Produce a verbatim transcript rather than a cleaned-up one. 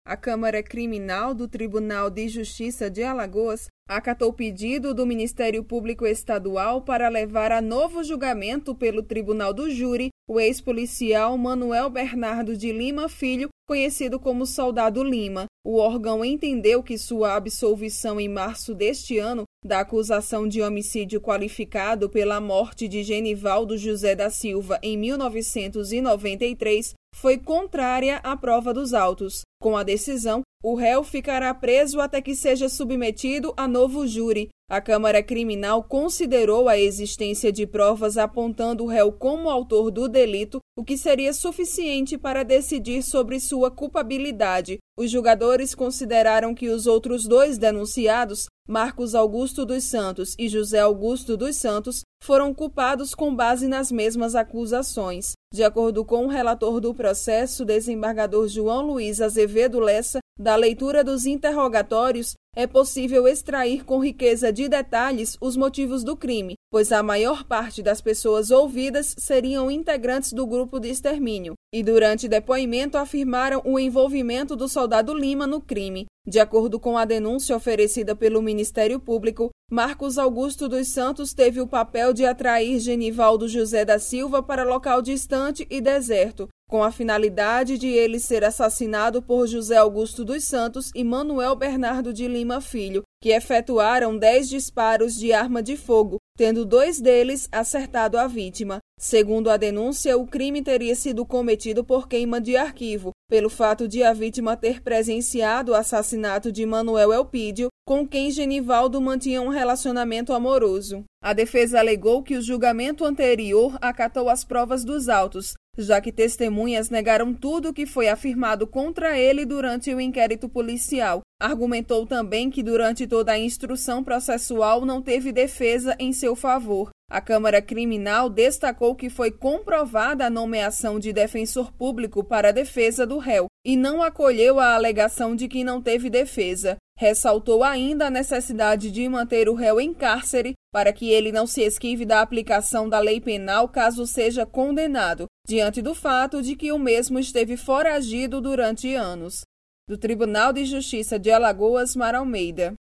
A Câmara Criminal do Tribunal de Justiça de Alagoas acatou pedido do Ministério Público Estadual para levar a novo julgamento pelo Tribunal do Júri o ex-policial Manuel Bernardo de Lima Filho, conhecido como Soldado Lima. O órgão entendeu que sua absolvição em março deste ano da acusação de homicídio qualificado pela morte de Genivaldo José da Silva em mil novecentos e noventa e três foi contrária à prova dos autos. Com a decisão, o réu ficará preso até que seja submetido a novo júri. A Câmara Criminal considerou a existência de provas apontando o réu como autor do delito, o que seria suficiente para decidir sobre sua culpabilidade. Os julgadores consideraram que os outros dois denunciados, Marcos Augusto dos Santos e José Augusto dos Santos, foram culpados com base nas mesmas acusações. De acordo com o relator do processo, desembargador João Luiz Azevedo Lessa, da leitura dos interrogatórios, é possível extrair com riqueza de detalhes os motivos do crime, pois a maior parte das pessoas ouvidas seriam integrantes do grupo de extermínio e, durante depoimento, afirmaram o envolvimento do soldado Lima no crime. De acordo com a denúncia oferecida pelo Ministério Público, Marcos Augusto dos Santos teve o papel de atrair Genivaldo José da Silva para local distante e deserto, com a finalidade de ele ser assassinado por José Augusto dos Santos e Manuel Bernardo de Lima Filho, que efetuaram dez disparos de arma de fogo, tendo dois deles acertado a vítima. Segundo a denúncia, o crime teria sido cometido por queima de arquivo, pelo fato de a vítima ter presenciado o assassinato de Manuel Elpídio, com quem Genivaldo mantinha um relacionamento amoroso. A defesa alegou que o julgamento anterior acatou as provas dos autos, já que testemunhas negaram tudo o que foi afirmado contra ele durante o inquérito policial. Argumentou também que durante toda a instrução processual não teve defesa em seu favor. A Câmara Criminal destacou que foi comprovada a nomeação de defensor público para a defesa do réu e não acolheu a alegação de que não teve defesa. Ressaltou ainda a necessidade de manter o réu em cárcere para que ele não se esquive da aplicação da lei penal caso seja condenado, diante do fato de que o mesmo esteve foragido durante anos. Do Tribunal de Justiça de Alagoas, Mara Almeida.